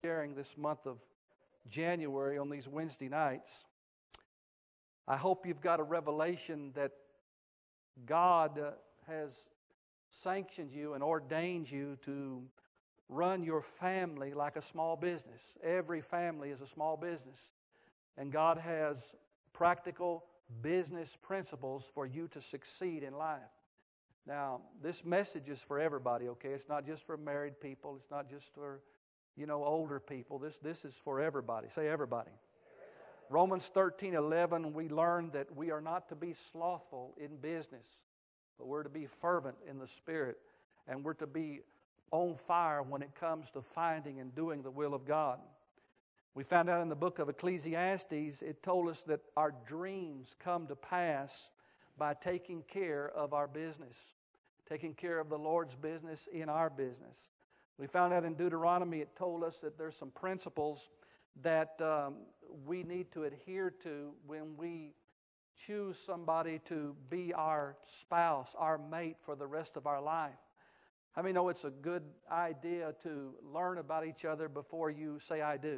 sharing this month of January on these Wednesday nights. I hope you've got a revelation that God has sanctioned you and ordained you to run your family like a small business. Every family is a small business. And God has practical business principles for you to succeed in life. Now, this message is for everybody, okay? It's not just for married people. It's not just for, older people. This is for everybody. Say everybody. Romans 13:11, we learn that we are not to be slothful in business, but we're to be fervent in the Spirit, and we're to be on fire when it comes to finding and doing the will of God. We found out in the book of Ecclesiastes, it told us that our dreams come to pass by taking care of our business, taking care of the Lord's business in our business. We found out in Deuteronomy, it told us that there's some principles that we need to adhere to when we choose somebody to be our spouse, our mate for the rest of our life. How many know it's a good idea to learn about each other before you say I do?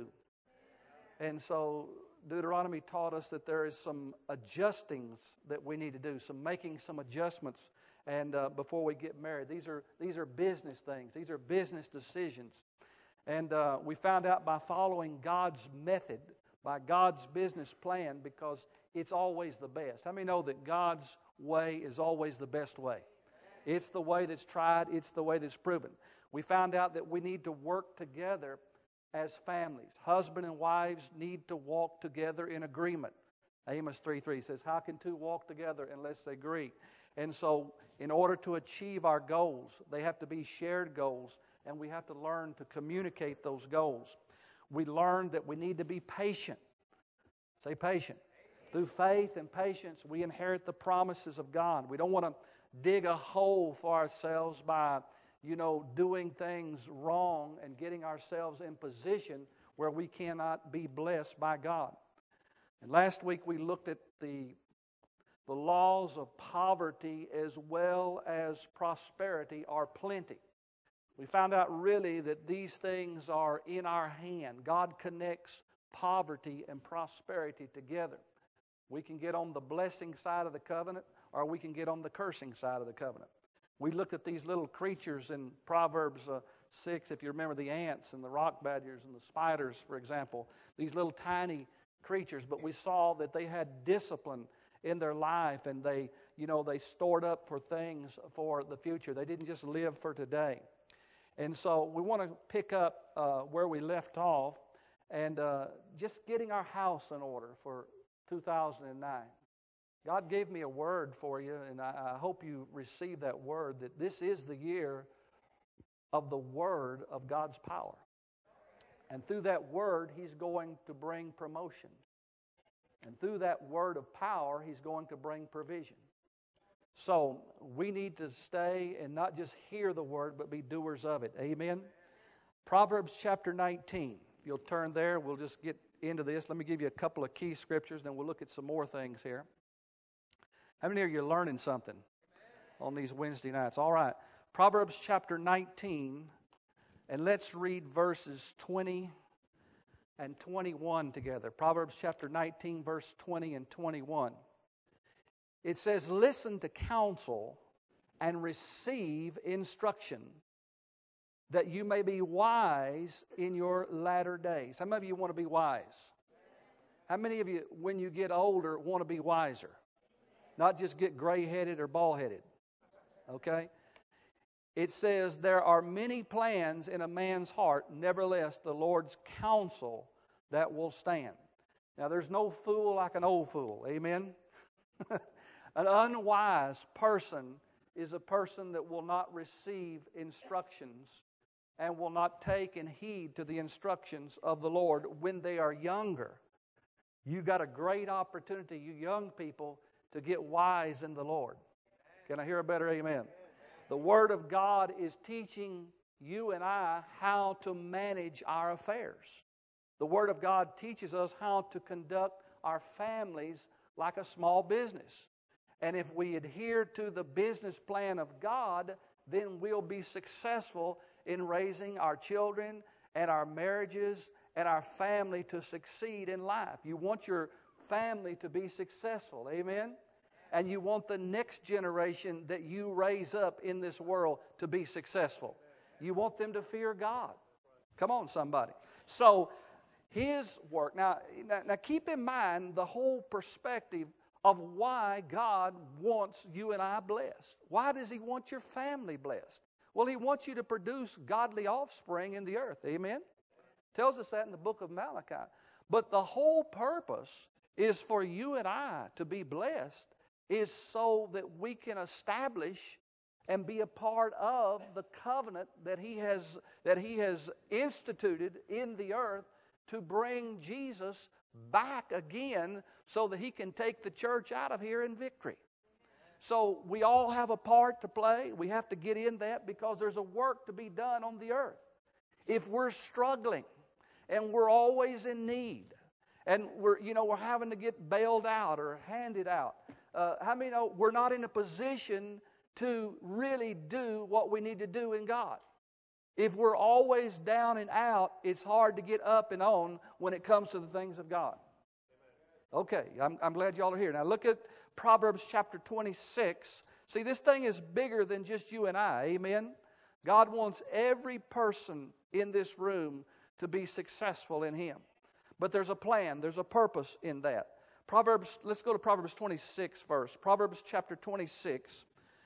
And so Deuteronomy taught us that there is some adjustings that we need to do, making some adjustments, and before we get married. These are business things. These are business decisions. And we found out by following God's method, by God's business plan, because it's always the best. How many know that God's way is always the best way? It's the way that's tried. It's the way that's proven. We found out that we need to work together as families. Husband and wives need to walk together in agreement. Amos 3:3 says, how can two walk together unless they agree? And so in order to achieve our goals, they have to be shared goals, and we have to learn to communicate those goals. We learned that we need to be patient. Say patient. Through faith and patience, we inherit the promises of God. We don't want to dig a hole for ourselves by, doing things wrong and getting ourselves in position where we cannot be blessed by God. And last week we looked at the laws of poverty as well as prosperity or plenty. We found out really that these things are in our hand. God connects poverty and prosperity together. We can get on the blessing side of the covenant, or we can get on the cursing side of the covenant. We looked at these little creatures in Proverbs 6, if you remember the ants and the rock badgers and the spiders, for example, these little tiny creatures, but we saw that they had discipline in their life, and they stored up for things for the future. They didn't just live for today. And so we want to pick up where we left off and just getting our house in order for 2009. God gave me a word for you, and I hope you receive that word, that this is the year of the word of God's power. And through that word, He's going to bring promotion. And through that word of power, He's going to bring provision. So we need to stay and not just hear the word, but be doers of it. Amen? Proverbs chapter 19. If you'll turn there, we'll just get into this. Let me give you a couple of key scriptures, then we'll look at some more things here. How many of you are learning something on these Wednesday nights? All right. Proverbs chapter 19, and let's read verses 20 and 21 together. Proverbs chapter 19, verse 20 and 21. It says, listen to counsel and receive instruction, that you may be wise in your latter days. How many of you want to be wise? How many of you, when you get older, want to be wiser? Not just get gray-headed or bald-headed. Okay? It says, there are many plans in a man's heart, nevertheless the Lord's counsel that will stand. Now there's no fool like an old fool. Amen? An unwise person is a person that will not receive instructions and will not take and heed to the instructions of the Lord when they are younger. You got a great opportunity, you young people, to get wise in the Lord. Can I hear a better amen? The Word of God is teaching you and I how to manage our affairs. The Word of God teaches us how to conduct our families like a small business. And if we adhere to the business plan of God, then we'll be successful in raising our children and our marriages and our family to succeed in life. You want your family to be successful. Amen? And you want the next generation that you raise up in this world to be successful. You want them to fear God. Come on, somebody. So, His work. Now keep in mind the whole perspective of why God wants you and I blessed. Why does He want your family blessed? Well, He wants you to produce godly offspring in the earth. Amen? Tells us that in the book of Malachi. But the whole purpose is for you and I to be blessed, is so that we can establish and be a part of the covenant that He has instituted in the earth to bring Jesus back again so that He can take the church out of here in victory. So we all have a part to play. We have to get in that because there's a work to be done on the earth. If we're struggling and we're always in need and we're having to get bailed out or handed out, how many know we're not in a position to really do what we need to do in God? If we're always down and out, it's hard to get up and on when it comes to the things of God. Okay, I'm glad y'all are here. Now look at Proverbs chapter 26. See, this thing is bigger than just you and I. Amen? God wants every person in this room to be successful in Him. But there's a plan, there's a purpose in that. Let's go to Proverbs 26 first. Proverbs chapter 26.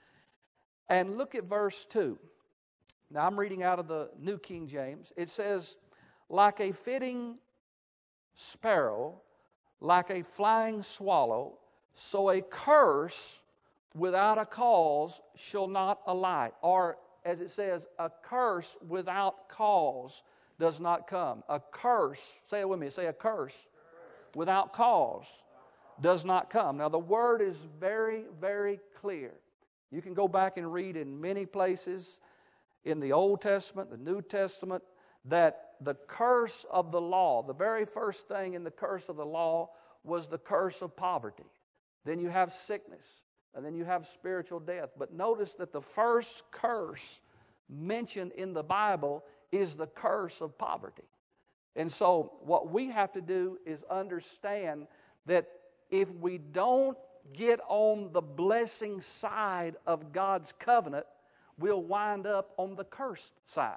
And look at verse 2. Now, I'm reading out of the New King James. It says, like a fitting sparrow, like a flying swallow, so a curse without a cause shall not alight. Or, as it says, a curse without cause does not come. A curse, say it with me, say a curse without cause does not come. Now, the word is very, very clear. You can go back and read in many places in the Old Testament, the New Testament, that the curse of the law, the very first thing in the curse of the law was the curse of poverty. Then you have sickness, and then you have spiritual death. But notice that the first curse mentioned in the Bible is the curse of poverty. And so what we have to do is understand that if we don't get on the blessing side of God's covenant, we'll wind up on the cursed side.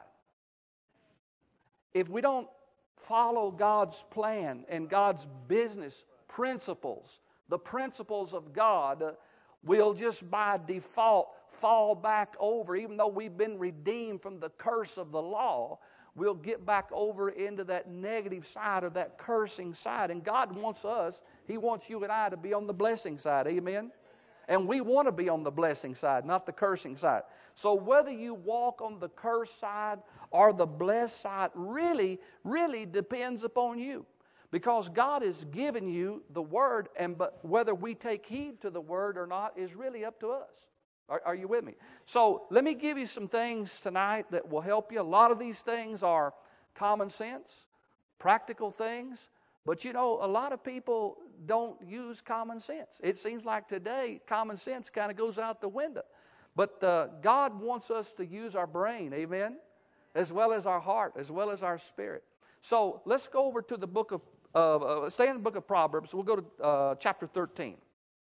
If we don't follow God's plan and God's business principles, the principles of God, we'll just by default fall back over, even though we've been redeemed from the curse of the law, we'll get back over into that negative side or that cursing side. And God wants us, He wants you and I to be on the blessing side. Amen? And we want to be on the blessing side, not the cursing side. So whether you walk on the cursed side or the blessed side really, really depends upon you. Because God has given you the Word, but whether we take heed to the Word or not is really up to us. Are you with me? So let me give you some things tonight that will help you. A lot of these things are common sense, practical things. But a lot of people don't use common sense. It seems like today common sense kind of goes out the window. But God wants us to use our brain, amen, as well as our heart, as well as our spirit. So let's go over to the book of, stay in the book of Proverbs. We'll go to chapter 13.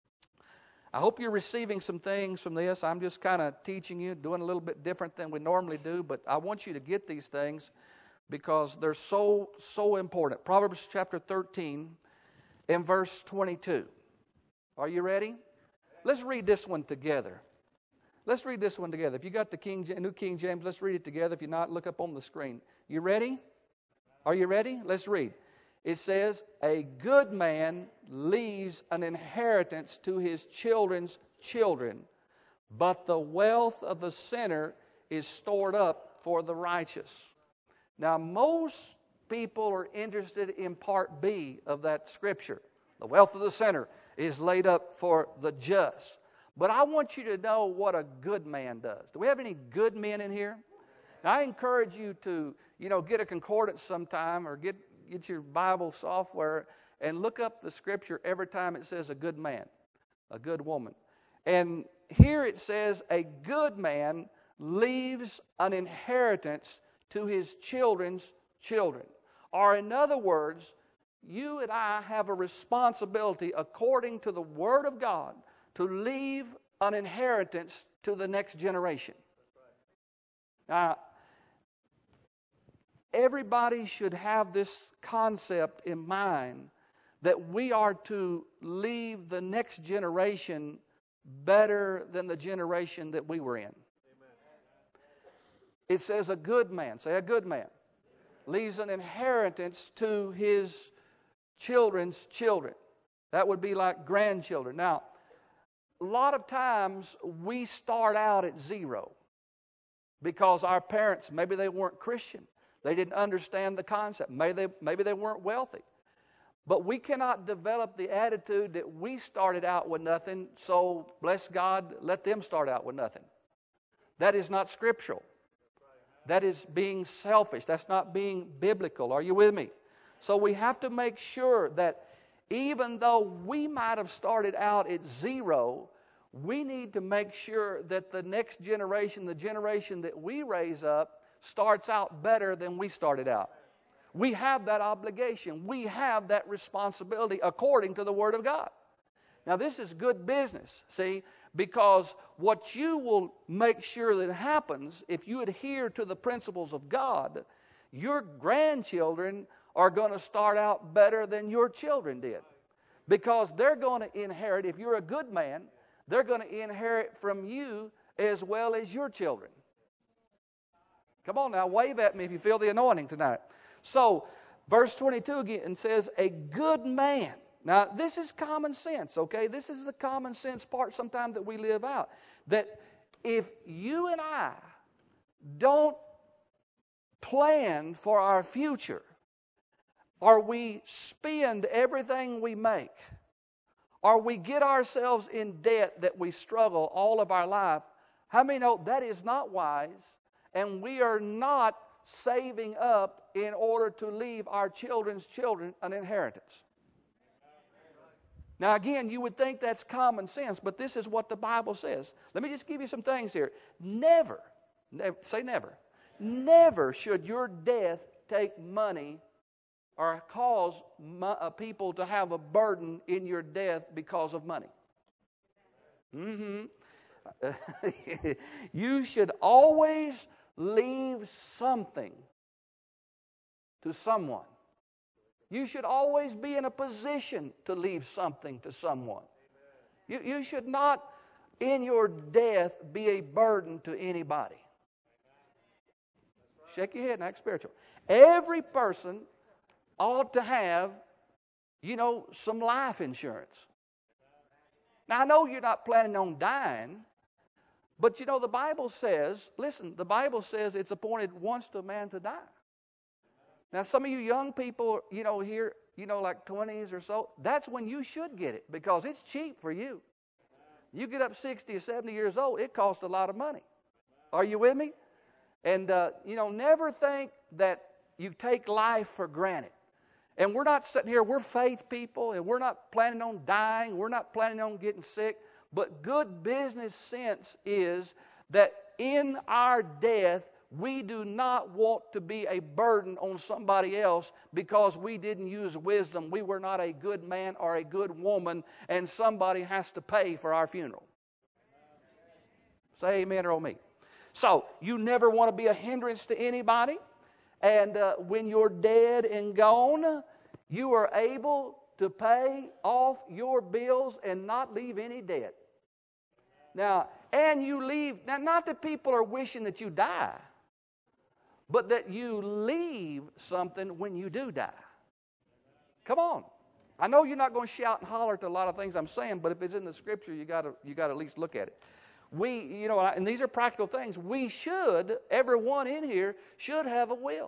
I hope you're receiving some things from this. I'm just kind of teaching you, doing a little bit different than we normally do, but I want you to get these things because they're so, so important. Proverbs chapter 13 and verse 22. Are you ready? Let's read this one together. Let's read this one together. If you got the New King James, let's read it together. If you're not, look up on the screen. You ready? Are you ready? Let's read. It says, a good man leaves an inheritance to his children's children, but the wealth of the sinner is stored up for the righteous. Now, most people are interested in part B of that scripture. The wealth of the sinner is laid up for the just. But I want you to know what a good man does. Do we have any good men in here? Now, I encourage you to, get a concordance sometime or get your Bible software and look up the scripture every time it says a good man, a good woman. And here it says a good man leaves an inheritance to his children's children. Or in other words, you and I have a responsibility according to the Word of God to leave an inheritance to the next generation. Now, everybody should have this concept in mind that we are to leave the next generation better than the generation that we were in. Amen. It says a good man, say a good man, leaves an inheritance to his children's children. That would be like grandchildren. Now, a lot of times we start out at zero because our parents, maybe they weren't Christian. They didn't understand the concept. Maybe they weren't wealthy. But we cannot develop the attitude that we started out with nothing, so bless God, let them start out with nothing. That is not scriptural. That is being selfish. That's not being biblical. Are you with me? So we have to make sure that even though we might have started out at zero, we need to make sure that the next generation, the generation that we raise up, starts out better than we started out. We have that obligation. We have that responsibility according to the Word of God. Now, this is good business, see, because what you will make sure that happens, if you adhere to the principles of God, your grandchildren are going to start out better than your children did. Because they're going to inherit, if you're a good man, they're going to inherit from you as well as your children. Come on now, wave at me if you feel the anointing tonight. So, verse 22 again says, a good man. Now, this is common sense, okay? This is the common sense part sometimes that we live out. That if you and I don't plan for our future, or we spend everything we make, or we get ourselves in debt that we struggle all of our life, how many know that is not wise, and we are not saving up in order to leave our children's children an inheritance. Now again, you would think that's common sense, but this is what the Bible says. Let me just give you some things here. Never, say never, never should your death take money or cause people to have a burden in your death because of money. You should always leave something to someone. You should always be in a position to leave something to someone. You should not, in your death, be a burden to anybody. Shake your head and act spiritual. Every person ought to have, some life insurance. Now, I know you're not planning on dying, but the Bible says, listen, the Bible says it's appointed once to a man to die. Now, some of you young people, here, like 20s or so, that's when you should get it because it's cheap for you. You get up 60 or 70 years old, it costs a lot of money. Are you with me? And, never think that you take life for granted. And we're not sitting here, we're faith people, and we're not planning on dying, we're not planning on getting sick. But good business sense is that in our death, we do not want to be a burden on somebody else because we didn't use wisdom. We were not a good man or a good woman, and somebody has to pay for our funeral. Say amen or oh me. So, you never want to be a hindrance to anybody. And when you're dead and gone, you are able to pay off your bills and not leave any debt. Now, and you leave, now not that people are wishing that you die, but that you leave something when you do die. Come on. I know you're not going to shout and holler to a lot of things I'm saying, but if it's in the Scripture, you got to at least look at it. We, and these are practical things. We should, everyone in here, should have a will.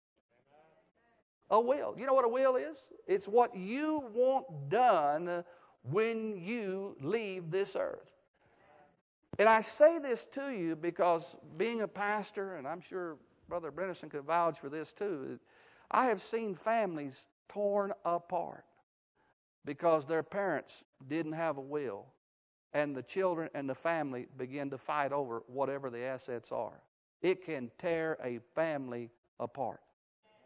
A will. You know what a will is? It's what you want done when you leave this earth. And I say this to you because being a pastor, and I'm sure Brother Brennerson could vouch for this too, I have seen families torn apart because their parents didn't have a will. And the children and the family begin to fight over whatever the assets are. It can tear a family apart.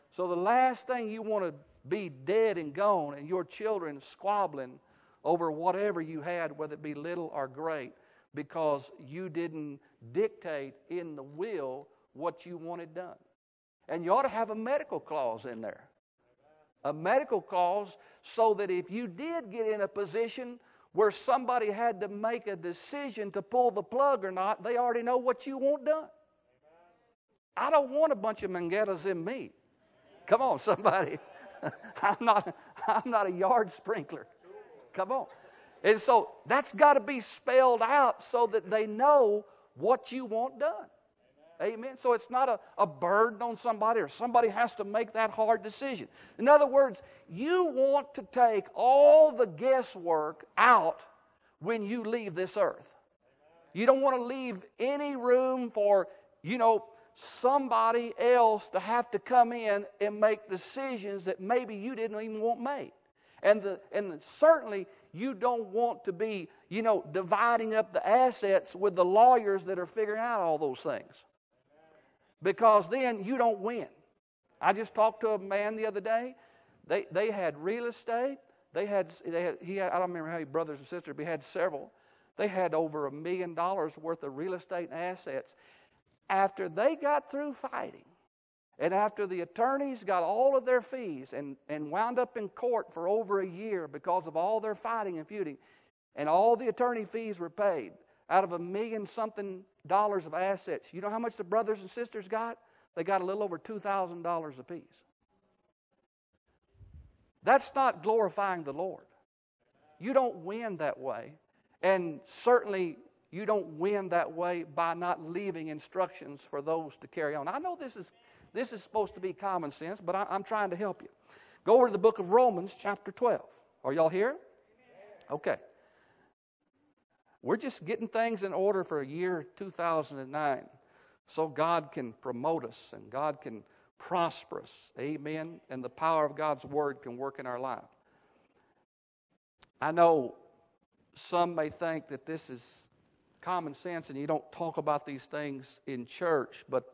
So the last thing you want to be dead and gone and your children squabbling over whatever you had, whether it be little or great, because you didn't dictate in the will what you wanted done. And you ought to have a medical clause in there. A medical clause so that if you did get in a position where somebody had to make a decision to pull the plug or not, they already know what you want done. I don't want a bunch of mangueras in me. Come on, somebody. I'm not a yard sprinkler. Come on. And so that's got to be spelled out so that they know what you want done. Amen. So it's not a burden on somebody, or somebody has to make that hard decision. In other words, you want to take all the guesswork out when you leave this earth. You don't want to leave any room for, somebody else to have to come in and make decisions that maybe you didn't even want made. And certainly you don't want to be, dividing up the assets with the lawyers that are figuring out all those things. Because then you don't win. I just talked to a man the other day. They had real estate. He had I don't remember how many brothers and sisters, but he had several. They had over $1 million worth of real estate and assets. After they got through fighting, and after the attorneys got all of their fees and wound up in court for over a year because of all their fighting and feuding, and all the attorney fees were paid, out of $1 million something of assets, you know how much the brothers and sisters got? They got a little over $2,000 apiece. That's not glorifying the Lord. You don't win that way. And certainly you don't win that way by not leaving instructions for those to carry on. I know this is supposed to be common sense, but I'm trying to help you. Go over to the book of Romans, chapter 12. Are y'all here? Okay. We're just getting things in order for a year 2009 so God can promote us and God can prosper us. Amen. And the power of God's word can work in our life. I know some may think that this is common sense and you don't talk about these things in church, but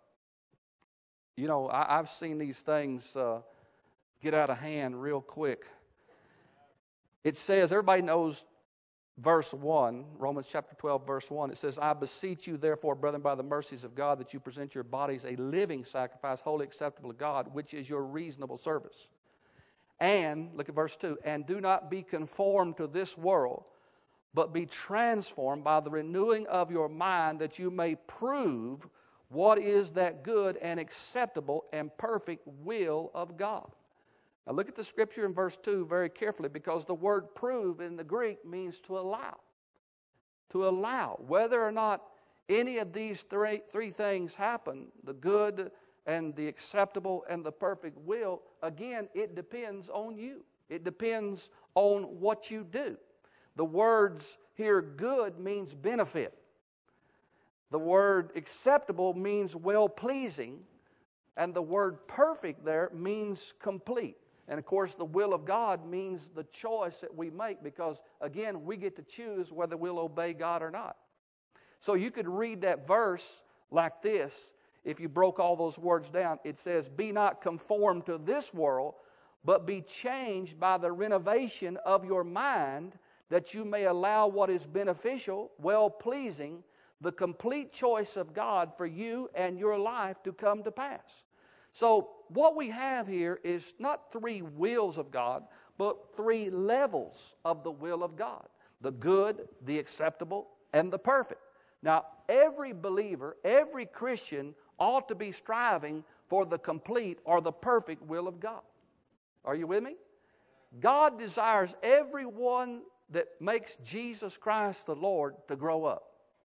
I've seen these things get out of hand real quick. It says, everybody knows verse 1, Romans chapter 12, verse 1, it says, I beseech you, therefore, brethren, by the mercies of God, that you present your bodies a living sacrifice, wholly acceptable to God, which is your reasonable service. And, look at verse 2, and do not be conformed to this world, but be transformed by the renewing of your mind, that you may prove what is that good and acceptable and perfect will of God. Now look at the scripture in verse 2 very carefully, because the word prove in the Greek means to allow. To allow. Whether or not any of these three things happen, the good and the acceptable and the perfect will, again, it depends on you. It depends on what you do. The words here, good, means benefit. The word acceptable means well-pleasing. And the word perfect there means complete. And of course, the will of God means the choice that we make, because, again, we get to choose whether we'll obey God or not. So you could read that verse like this. If you broke all those words down, it says, be not conformed to this world, but be changed by the renovation of your mind, that you may allow what is beneficial, well-pleasing, the complete choice of God for you and your life to come to pass. So what we have here is not three wills of God, but three levels of the will of God. The good, the acceptable, and the perfect. Now, every believer, every Christian ought to be striving for the complete or the perfect will of God. Are you with me? God desires everyone that makes Jesus Christ the Lord to grow up.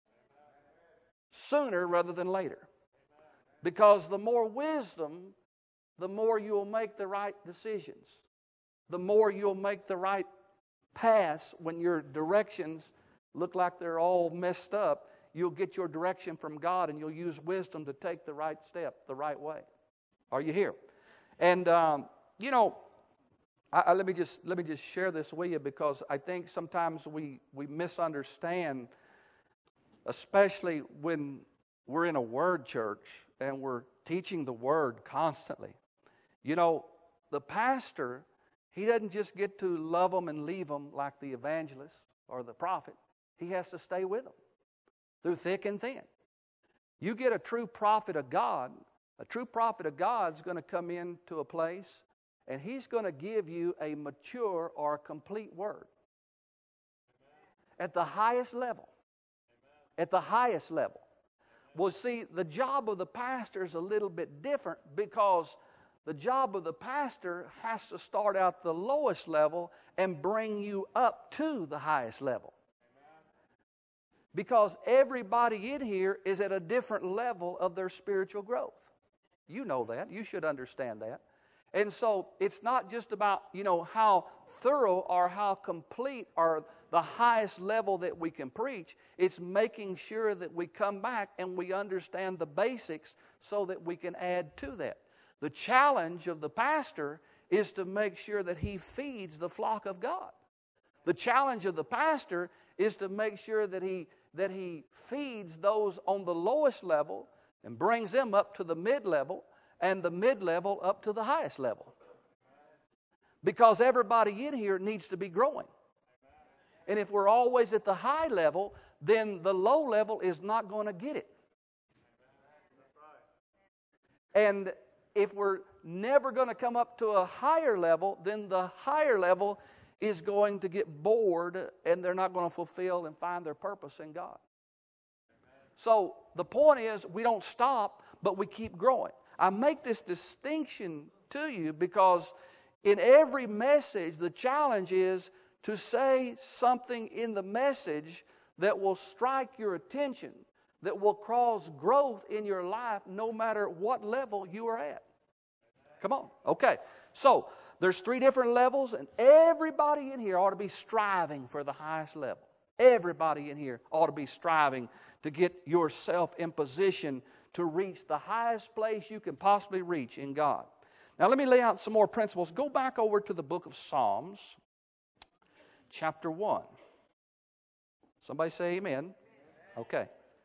Sooner rather than later. Because the more wisdom, the more you'll make the right decisions. The more you'll make the right paths when your directions look like they're all messed up. You'll get your direction from God and you'll use wisdom to take the right step, the right way. Are you here? And, let me just share this with you, because I think sometimes we misunderstand, especially when we're in a word church and we're teaching the word constantly. You know, the pastor, he doesn't just get to love them and leave them like the evangelist or the prophet. He has to stay with them through thick and thin. You get a true prophet of God. A true prophet of God is going to come into a place and he's going to give you a mature or a complete word. At the highest level. At the highest level. Well, see, the job of the pastor is a little bit different because the job of the pastor has to start out the lowest level and bring you up to the highest level. Because everybody in here is at a different level of their spiritual growth. You know that. You should understand that. And so it's not just about, how thorough or how complete or the highest level that we can preach. It's making sure that we come back and we understand the basics so that we can add to that. The challenge of the pastor is to make sure that he feeds the flock of God. The challenge of the pastor is to make sure that he feeds those on the lowest level and brings them up to the mid-level and the mid-level up to the highest level. Because everybody in here needs to be growing. And if we're always at the high level, then the low level is not going to get it. And if we're never going to come up to a higher level, then the higher level is going to get bored and they're not going to fulfill and find their purpose in God. So the point is, we don't stop, but we keep growing. I make this distinction to you because in every message, the challenge is to say something in the message that will strike your attention, that will cause growth in your life no matter what level you are at. Come on. Okay. So there's 3 different levels, and everybody in here ought to be striving for the highest level. Everybody in here ought to be striving to get yourself in position to reach the highest place you can possibly reach in God. Now let me lay out some more principles. Go back over to the book of Psalms, chapter 1. Somebody say amen. Okay.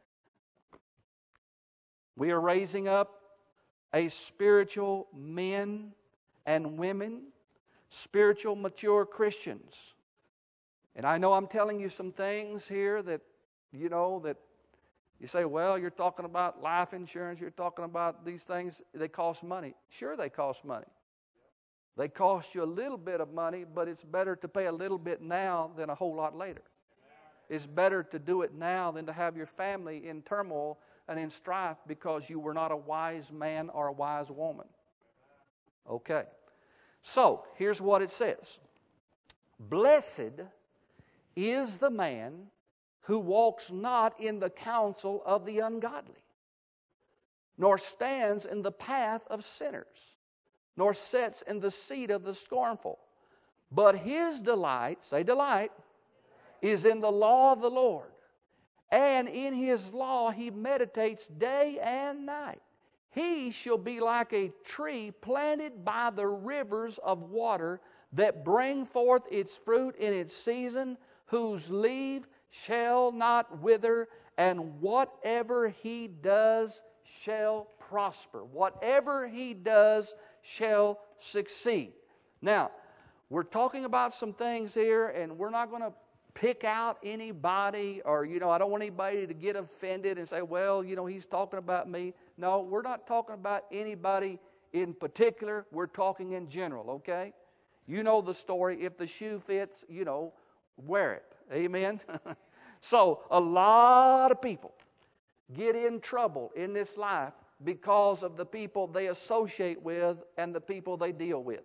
We are raising up a spiritual men and women, spiritual mature Christians. And I know I'm telling you some things here that, that you say, well, you're talking about life insurance, you're talking about these things, they cost money. Sure, they cost money. They cost you a little bit of money, but it's better to pay a little bit now than a whole lot later. It's better to do it now than to have your family in turmoil and in strife because you were not a wise man or a wise woman. Okay. So, here's what it says. Blessed is the man who walks not in the counsel of the ungodly, nor stands in the path of sinners, nor sits in the seat of the scornful. But his delight, say delight, is in the law of the Lord. And in his law he meditates day and night. He shall be like a tree planted by the rivers of water that bring forth its fruit in its season, whose leaf shall not wither, and whatever he does shall prosper. Whatever he does shall succeed. Now, we're talking about some things here, and we're not going to pick out anybody, or, I don't want anybody to get offended and say, well, he's talking about me. No, we're not talking about anybody in particular. We're talking in general, okay? You know the story. If the shoe fits, wear it. Amen? So, a lot of people get in trouble in this life because of the people they associate with and the people they deal with.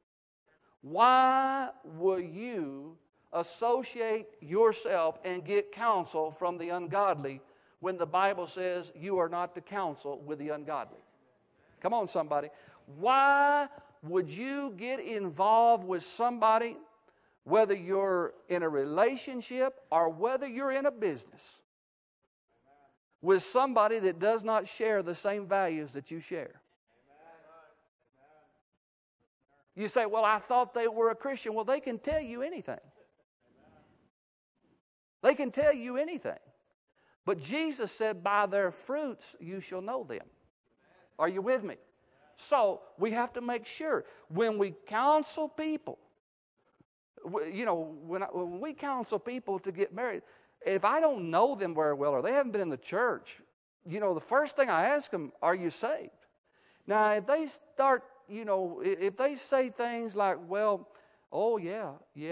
Why will you associate yourself and get counsel from the ungodly when the Bible says you are not to counsel with the ungodly? Come on, somebody. Why would you get involved with somebody, whether you're in a relationship or whether you're in a business, with somebody that does not share the same values that you share? You say, well, I thought they were a Christian. Well, they can tell you anything. They can tell you anything. But Jesus said, by their fruits you shall know them. Are you with me? So we have to make sure when we counsel people, when we counsel people to get married, if I don't know them very well or they haven't been in the church, the first thing I ask them, are you saved? Now, if they start, if they say things like, well, oh, yeah,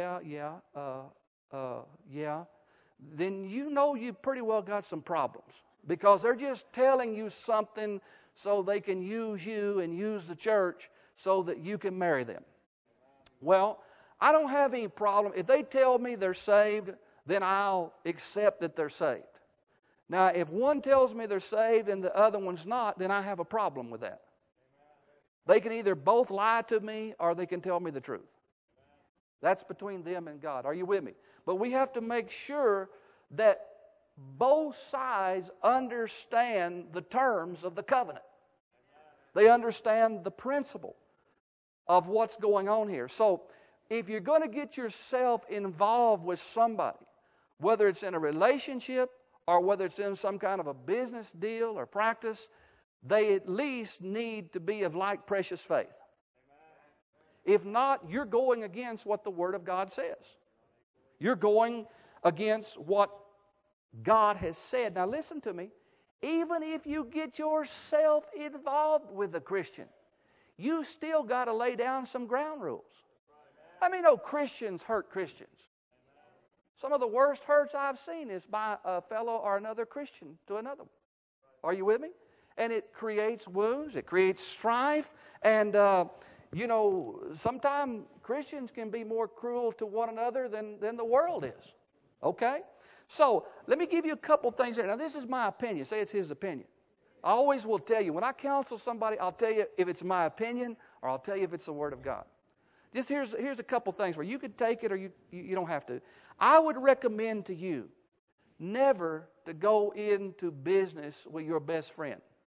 then you pretty well got some problems because they're just telling you something so they can use you and use the church so that you can marry them. Well, I don't have any problem. If they tell me they're saved, then I'll accept that they're saved. Now, if one tells me they're saved and the other one's not, then I have a problem with that. They can either both lie to me or they can tell me the truth. That's between them and God. Are you with me? But we have to make sure that both sides understand the terms of the covenant. They understand the principle of what's going on here. So, if you're going to get yourself involved with somebody, whether it's in a relationship or whether it's in some kind of a business deal or practice, they at least need to be of like precious faith. If not, you're going against what the Word of God says. You're going against what God has said. Now listen to me. Even if you get yourself involved with a Christian, you still got to lay down some ground rules. Christians hurt Christians. Some of the worst hurts I've seen is by a fellow or another Christian to another one. Are you with me? And it creates wounds, it creates strife, and sometimes Christians can be more cruel to one another than the world is. Okay? So, let me give you a couple things here. Now, this is my opinion. Say it's his opinion. I always will tell you, when I counsel somebody, I'll tell you if it's my opinion or I'll tell you if it's the Word of God. Just here's a couple things where you could take it or you don't have to. I would recommend to you never to go into business with your best friend.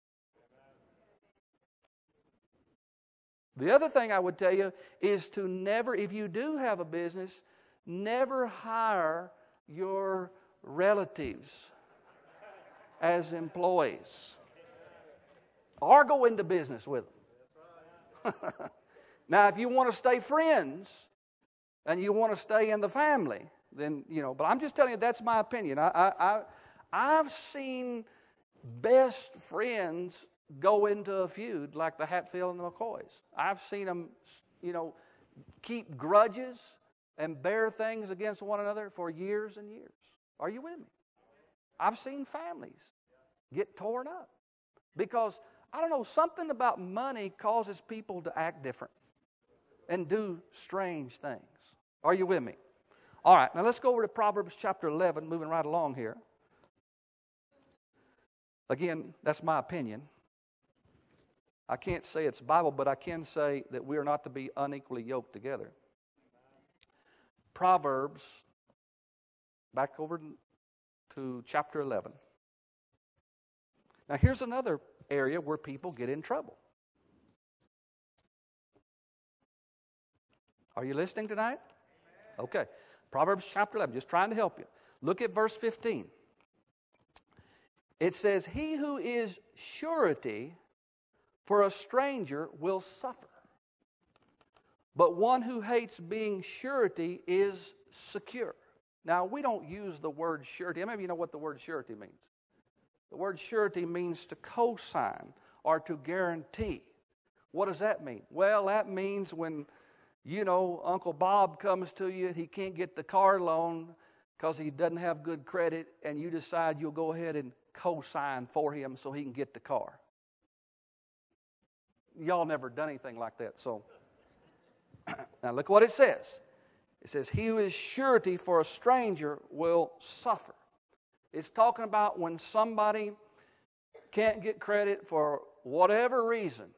The other thing I would tell you is to never, if you do have a business, never hire your relatives as employees or go into business with them. Now, if you want to stay friends and you want to stay in the family, then, but I'm just telling you that's my opinion. I've seen best friends go into a feud like the Hatfield and the McCoys. I've seen them, keep grudges and bear things against one another for years and years. Are you with me? I've seen families get torn up because, something about money causes people to act different and do strange things. Are you with me? All right, now let's go over to Proverbs chapter 11, moving right along here. Again, that's my opinion. I can't say it's Bible, but I can say that we are not to be unequally yoked together. Proverbs, back over to chapter 11. Now here's another area where people get in trouble. Are you listening tonight? Okay. Proverbs chapter 11, just trying to help you. Look at verse 15. It says, "He who is surety for a stranger will suffer, but one who hates being surety is secure." Now, we don't use the word surety. Maybe you know what the word surety means. The word surety means to co-sign or to guarantee. What does that mean? Well, that means when, Uncle Bob comes to you and he can't get the car loan because he doesn't have good credit, and you decide you'll go ahead and co-sign for him so he can get the car. Y'all never done anything like that, so. Now look what it says. It says, "He who is surety for a stranger will suffer." It's talking about when somebody can't get credit for whatever reason,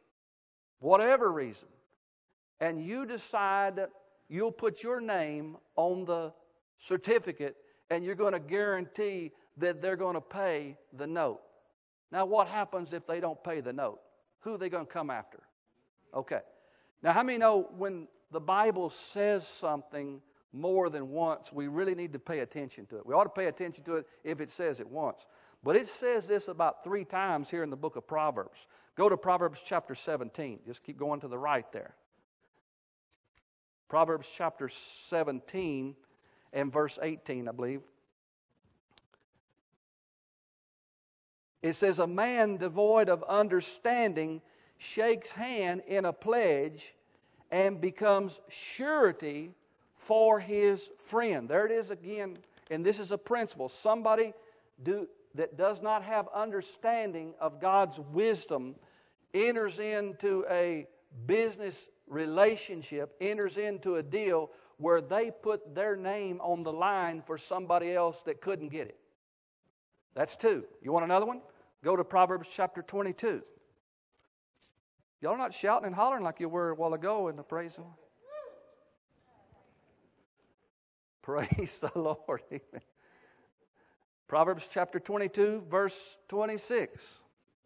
and you decide that you'll put your name on the certificate and you're going to guarantee that they're going to pay the note. Now, what happens if they don't pay the note? Who are they going to come after? Okay. Now, how many know when the Bible says something more than once, we really need to pay attention to it? We ought to pay attention to it if it says it once. But it says this about 3 times here in the book of Proverbs. Go to Proverbs chapter 17. Just keep going to the right there. Proverbs chapter 17 and verse 18, I believe. It says, a man devoid of understanding shakes hand in a pledge and becomes surety for his friend. There it is again, and this is a principle. Somebody that does not have understanding of God's wisdom enters into a business relationship, enters into a deal where they put their name on the line for somebody else that couldn't get it. That's 2. You want another one? Go to Proverbs chapter 22. Y'all are not shouting and hollering like you were a while ago in the praise. Praise the Lord. Amen. Proverbs chapter 22, verse 26.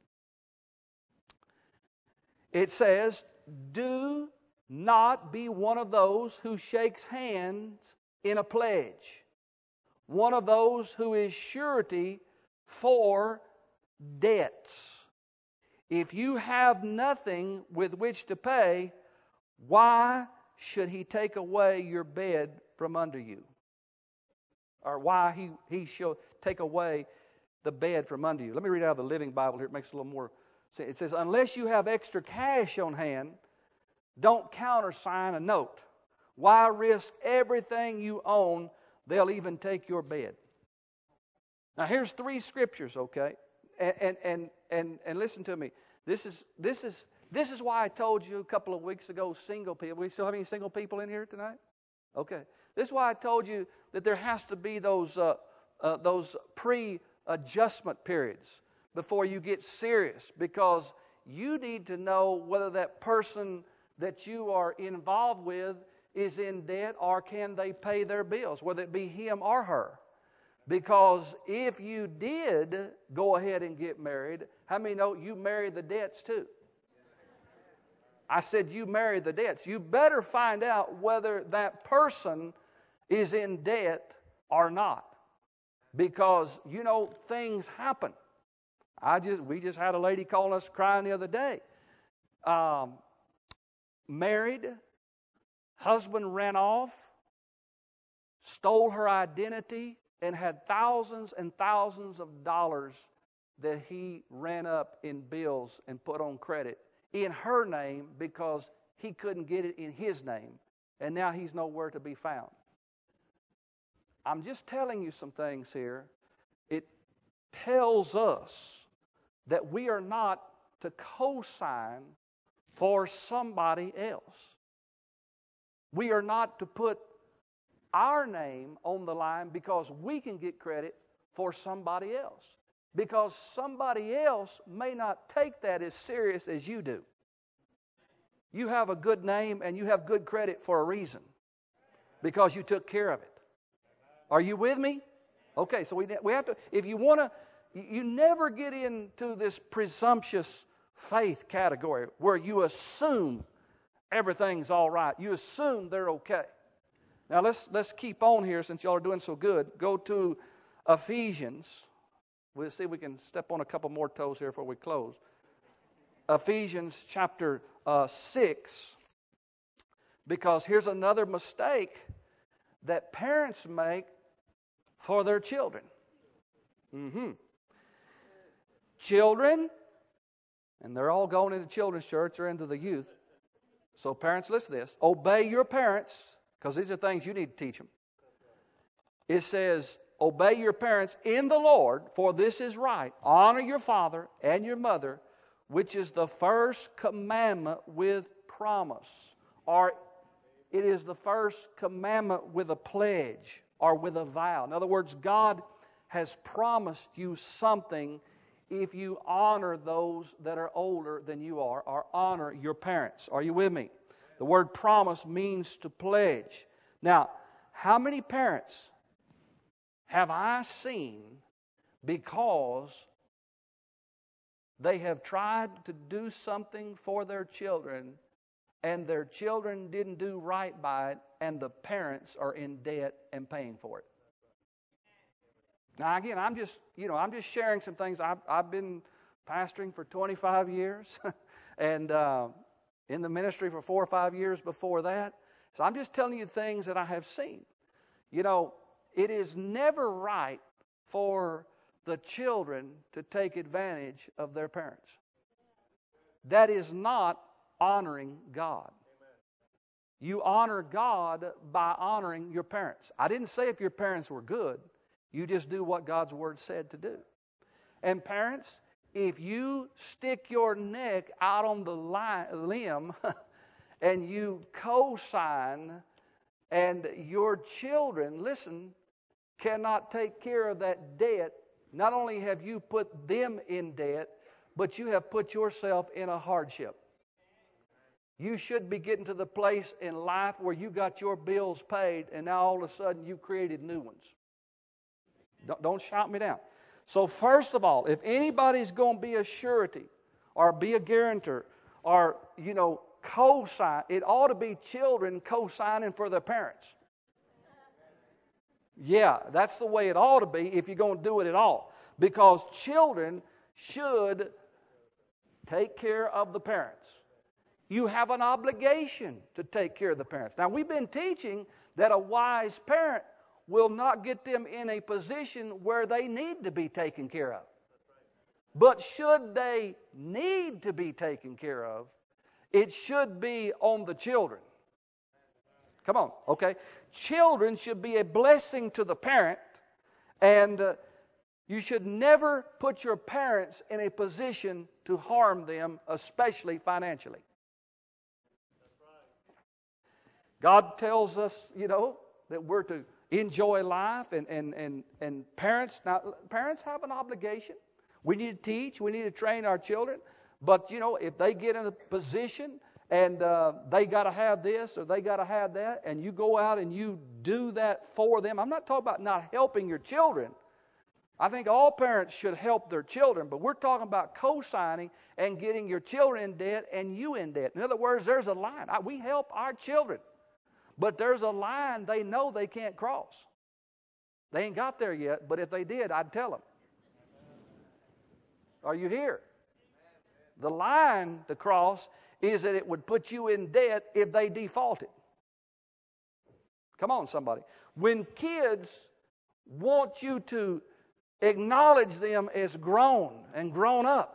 It says, do not be one of those who shakes hands in a pledge, one of those who is surety for debts. If you have nothing with which to pay, why should he take away your bed from under you? Or why he shall take away the bed from under you. Let me read out of the Living Bible here. It makes a little more sense. It says, unless you have extra cash on hand, don't countersign a note. Why risk everything you own? They'll even take your bed. Now here's 3 scriptures, okay? And listen to me. This is why I told you a couple of weeks ago, single people. We still have any single people in here tonight? Okay. This is why I told you that there has to be those pre-adjustment periods before you get serious, because you need to know whether that person that you are involved with is in debt or can they pay their bills, whether it be him or her. Because if you did go ahead and get married, how many know you marry the debts too? I said you marry the debts. You better find out whether that person is in debt or not. Because, you know, things happen. We just had a lady calling us crying the other day. Married, husband ran off, stole her identity, and had thousands and thousands of dollars that he ran up in bills and put on credit in her name because he couldn't get it in his name. And now he's nowhere to be found. I'm just telling you some things here. It tells us that we are not to co-sign for somebody else. We are not to put our name on the line because we can get credit for somebody else. Because somebody else may not take that as serious as you do. You have a good name and you have good credit for a reason. Because you took care of it. Are you with me? Okay, so we have to, if you want to, you never get into this presumptuous faith category where you assume everything's all right. You assume they're okay. Now let's keep on here since y'all are doing so good. Go to Ephesians. We'll see if we can step on a couple more toes here before we close. Ephesians chapter 6. Because here's another mistake that parents make for their children. Children, and they're all going into children's church or into the youth. So parents, listen to this. Obey your parents, because these are things you need to teach them. It says, obey your parents in the Lord, for this is right. Honor your father and your mother, which is the first commandment with promise. Or it is the first commandment with a pledge or with a vow. In other words, God has promised you something if you honor those that are older than you are, or honor your parents. Are you with me? The word promise means to pledge. Now, how many parents have I seen because they have tried to do something for their children and their children didn't do right by it, and the parents are in debt and paying for it? Now, again, I'm just sharing some things. I've been pastoring for 25 years and in the ministry for 4 or 5 years before that. So I'm just telling you things that I have seen. You know, it is never right for the children to take advantage of their parents. That is not honoring God. You honor God by honoring your parents. I didn't say if your parents were good. You just do what God's Word said to do. And parents, if you stick your neck out on the limb and you co-sign and your children, listen, cannot take care of that debt, not only have you put them in debt, but you have put yourself in a hardship. You should be getting to the place in life where you got your bills paid and now all of a sudden you've created new ones. Don't shout me down. So first of all, if anybody's going to be a surety or be a guarantor or, co-sign, it ought to be children co-signing for their parents. Yeah, that's the way it ought to be if you're going to do it at all. Because children should take care of the parents. You have an obligation to take care of the parents. Now, we've been teaching that a wise parent will not get them in a position where they need to be taken care of. But should they need to be taken care of, it should be on the children. Come on, okay? Children should be a blessing to the parent, and you should never put your parents in a position to harm them, especially financially. God tells us, that we're to enjoy life, and parents have an obligation. We need to teach, we need to train our children, but if they get in a position and they got to have this or they got to have that, and you go out and you do that for them. I'm not talking about not helping your children. I think all parents should help their children, but we're talking about co-signing and getting your children in debt and you in debt. In other words, there's a line. We help our children. But there's a line they know they can't cross. They ain't got there yet, but if they did, I'd tell them. Are you here? The line to cross is that it would put you in debt if they defaulted. Come on, somebody. When kids want you to acknowledge them as grown and grown up,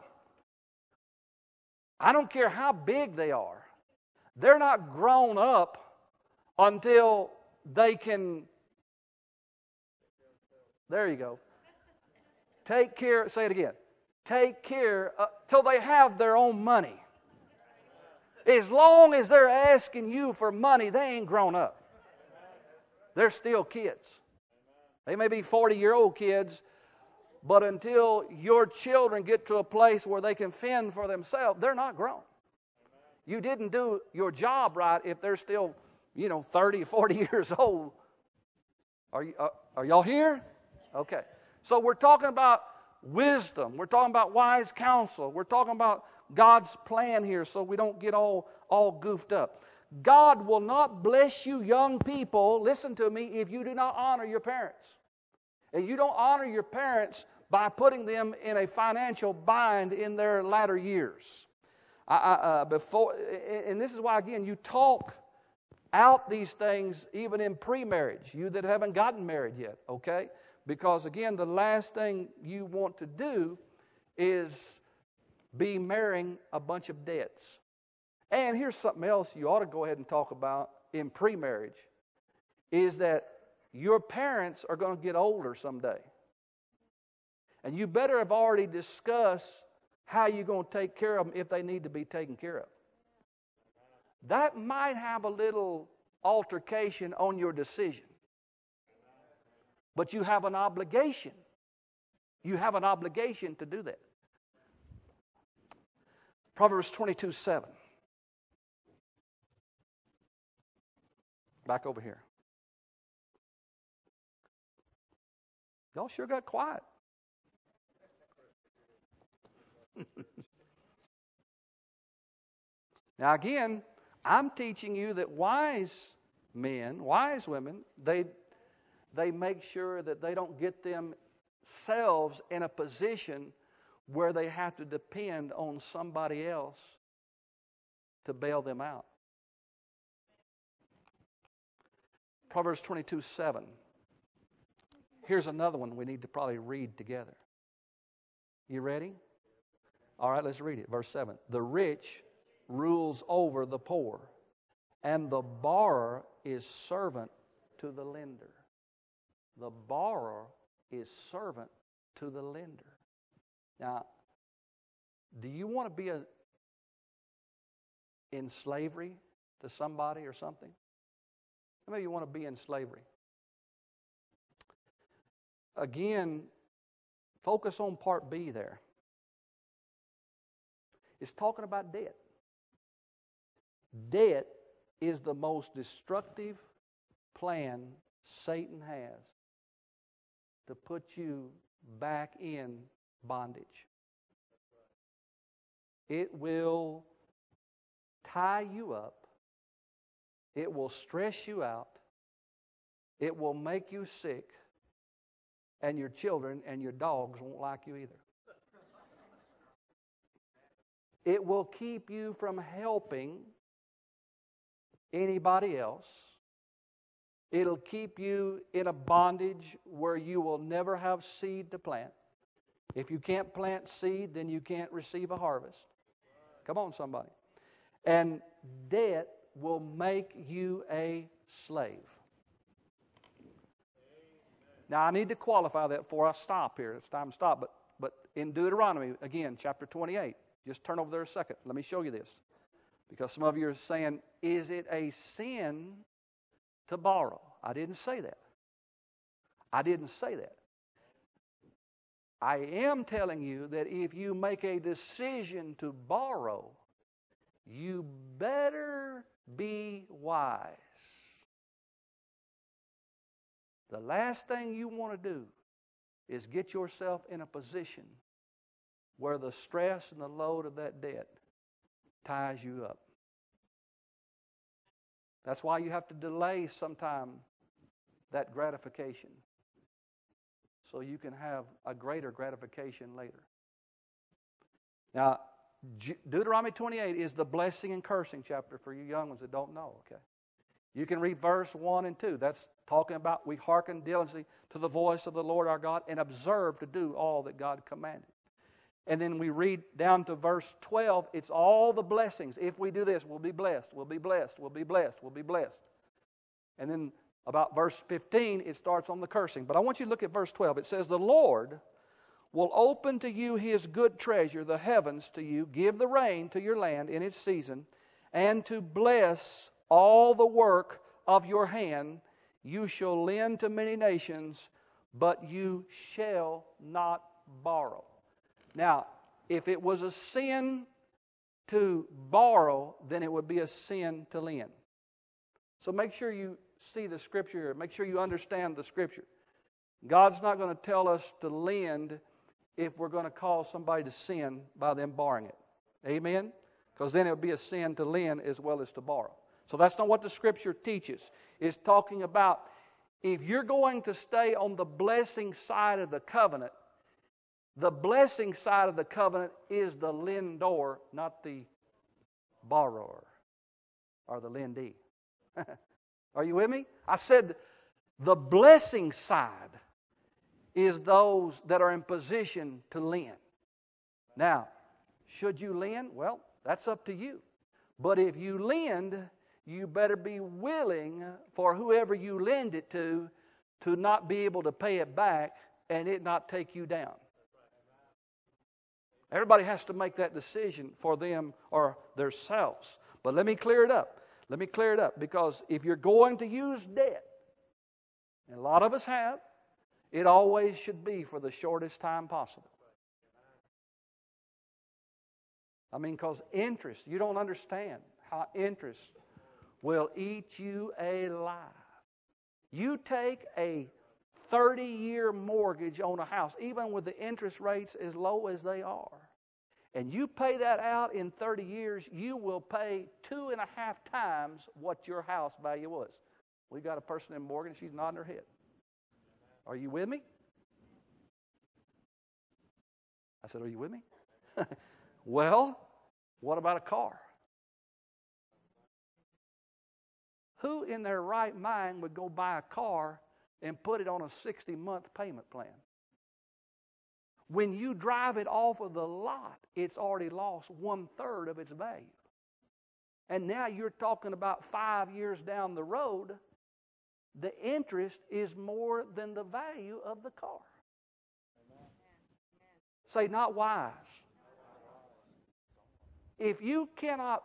I don't care how big they are, they're not grown up until they can, there you go, take care, say it again, take care till they have their own money. As long as they're asking you for money, they ain't grown up. They're still kids. They may be 40-year-old kids, but until your children get to a place where they can fend for themselves, they're not grown. You didn't do your job right if they're still 30, 40 years old. Are y'all here? Okay. So we're talking about wisdom. We're talking about wise counsel. We're talking about God's plan here so we don't get all goofed up. God will not bless you young people, listen to me, if you do not honor your parents. And you don't honor your parents by putting them in a financial bind in their latter years. And this is why, again, you talk out these things even in pre-marriage, you that haven't gotten married yet, okay? Because again, the last thing you want to do is be marrying a bunch of debts. And here's something else you ought to go ahead and talk about in pre-marriage, is that your parents are going to get older someday. And you better have already discussed how you're going to take care of them if they need to be taken care of. That might have a little altercation on your decision. But you have an obligation. You have an obligation to do that. Proverbs 22:7. Back over here. Y'all sure got quiet. Now again, I'm teaching you that wise men, wise women, they make sure that they don't get themselves in a position where they have to depend on somebody else to bail them out. Proverbs 22:7. Here's another one we need to probably read together. You ready? All right, let's read it. Verse 7. The rich rules over the poor, and the borrower is servant to the lender. The borrower is servant to the lender. Now, do you want to be in slavery to somebody or something? How many of you want to be in slavery? Again, focus on part B there. It's talking about debt. Debt is the most destructive plan Satan has to put you back in bondage. It will tie you up. It will stress you out. It will make you sick. And your children and your dogs won't like you either. It will keep you from helping anybody else. It'll keep you in a bondage where you will never have seed to plant. If you can't plant seed, then you can't receive a harvest. Come on, somebody. And debt will make you a slave. Now, I need to qualify that before I stop here. It's time to stop. But in Deuteronomy, again, chapter 28, just turn over there a second. Let me show you this. Because some of you are saying, is it a sin to borrow? I didn't say that. I didn't say that. I am telling you that if you make a decision to borrow, you better be wise. The last thing you want to do is get yourself in a position where the stress and the load of that debt ties you up. That's why you have to delay sometime that gratification so you can have a greater gratification later. Now, Deuteronomy 28 is the blessing and cursing chapter for you young ones that don't know, okay? You can read verse 1 and 2. That's talking about we hearken diligently to the voice of the Lord our God and observe to do all that God commanded. And then we read down to verse 12. It's all the blessings. If we do this, we'll be blessed. We'll be blessed. We'll be blessed. We'll be blessed. And then about verse 15, it starts on the cursing. But I want you to look at verse 12. It says, the Lord will open to you His good treasure, the heavens to you, give the rain to your land in its season, and to bless all the work of your hand. You shall lend to many nations, but you shall not borrow. Now, if it was a sin to borrow, then it would be a sin to lend. So make sure you see the Scripture here. Make sure you understand the Scripture. God's not going to tell us to lend if we're going to cause somebody to sin by them borrowing it. Amen? Because then it would be a sin to lend as well as to borrow. So that's not what the Scripture teaches. It's talking about if you're going to stay on the blessing side of the covenant, the blessing side of the covenant is the lendor, not the borrower or the lendee. Are you with me? I said the blessing side is those that are in position to lend. Now, should you lend? Well, that's up to you. But if you lend, you better be willing for whoever you lend it to not be able to pay it back and it not take you down. Everybody has to make that decision for them or themselves. But let me clear it up. Let me clear it up, because if you're going to use debt, and a lot of us have, it always should be for the shortest time possible. I mean, because interest, you don't understand how interest will eat you alive. You take a 30-year mortgage on a house, even with the interest rates as low as they are, and you pay that out in 30 years, you will pay 2.5 times what your house value was. We got a person in Morgan, she's nodding her head. Are you with me? I said, are you with me? Well, what about a car? Who in their right mind would go buy a car and put it on a 60-month payment plan? When you drive it off of the lot, it's already lost 1/3 of its value. And now you're talking about 5 years down the road, the interest is more than the value of the car. Amen. Say, not wise. If you cannot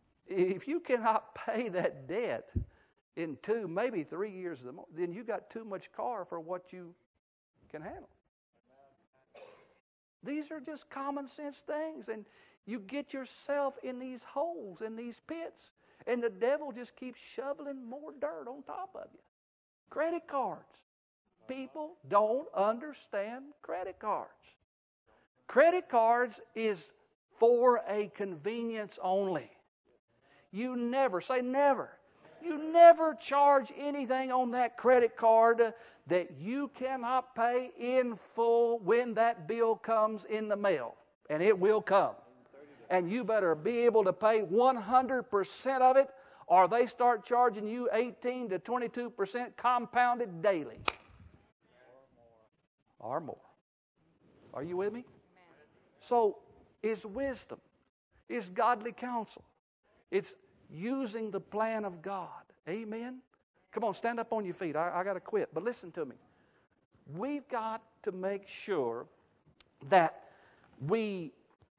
pay that debt in 2, maybe 3 years, then you got too much car for what you can handle. These are just common sense things, and you get yourself in these holes, in these pits, and the devil just keeps shoveling more dirt on top of you. Credit cards. People don't understand credit cards. Credit cards is for a convenience only. You never, say never. You never charge anything on that credit card that you cannot pay in full when that bill comes in the mail. And it will come. And you better be able to pay 100% of it, or they start charging you 18 to 22% compounded daily. Or more. Are you with me? So, it's wisdom. It's godly counsel. It's using the plan of God. Amen? Come on, stand up on your feet. I got to quit. But listen to me. We've got to make sure that we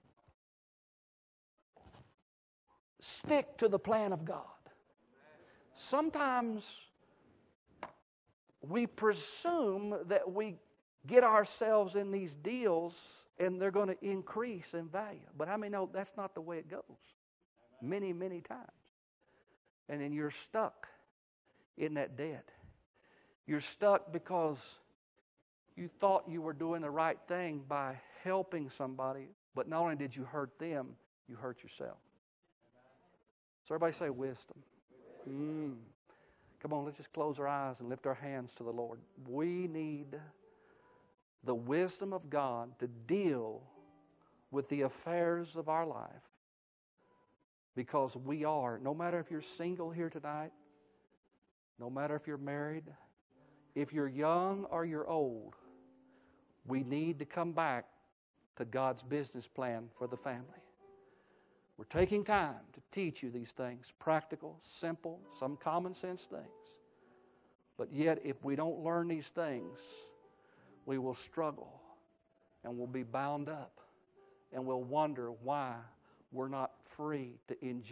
stick to the plan of God. Sometimes we presume that we get ourselves in these deals and they're going to increase in value. But how many know that's not the way it goes? Many, many times. And then you're stuck in that debt. You're stuck because you thought you were doing the right thing by helping somebody, but not only did you hurt them, you hurt yourself. So everybody say wisdom. Come on, let's just close our eyes and lift our hands to the Lord. We need the wisdom of God to deal with the affairs of our life. Because we are, no matter if you're single here tonight, no matter if you're married, if you're young or you're old, we need to come back to God's business plan for the family. We're taking time to teach you these things, practical, simple, some common sense things. But yet, if we don't learn these things, we will struggle and we'll be bound up and we'll wonder why we're not free to enjoy